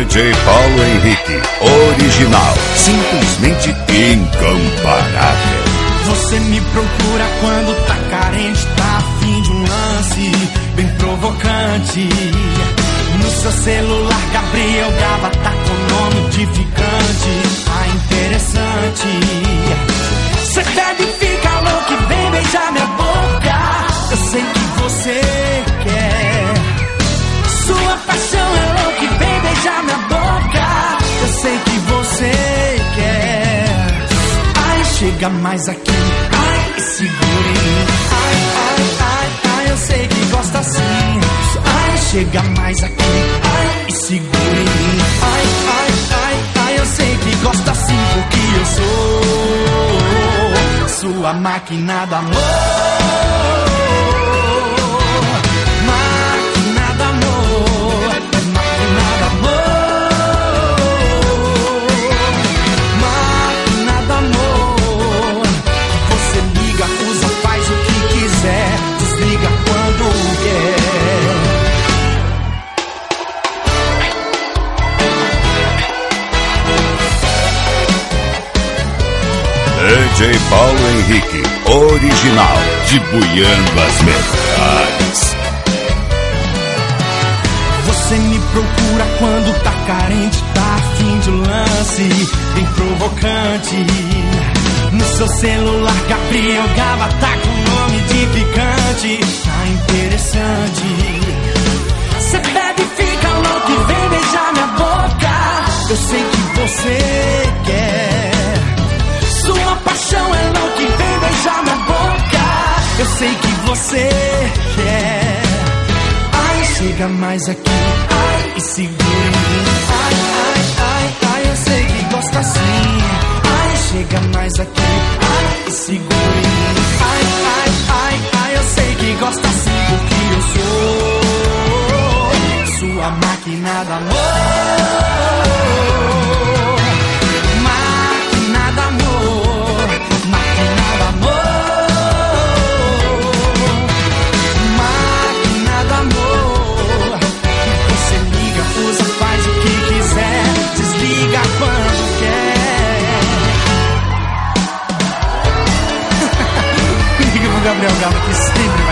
DJ Paulo Henrique, original, simplesmente incomparável. Você me procura quando tá carente, tá afim de um lance bem provocante. No seu celular, Gabriel Gava tá com nome de ficante. Tá interessante. Cê bebe, fica louco e vem beijar minha boca. Eu sei que você quer. Sua paixão é louca e vem beijar minha boca. Eu sei que você quer. Ai, chega mais aqui, ai, e segura em mim. Ai, ai, ai, ai, eu sei que gosta assim. Ai, chega mais aqui, ai, e segura em mim. Ai, ai, ai, ai, eu sei que gosta assim. Porque eu sou sua máquina do amor. DJ Paulo Henrique, original, debulhando as melhores. Você me procura quando tá carente, tá afim de um lance bem provocante. No seu celular, Gabriel Gava tá com nome de ficante. Tá interessante. Cê bebe, fica louco e vem beijar minha boca. Eu sei que você quer. Sua paixão é louca e vem beijar minha boca. Eu sei que você quer. Ai, chega mais aqui, ai, e segura em mim. Ai, ai, ai, ai, eu sei que gosta assim. Ai, chega mais aqui, ai, e segura em mim. Ai, ai, ai, ai, eu sei que gosta assim. Porque eu sou sua máquina do amor. Gabriel Gava que sempre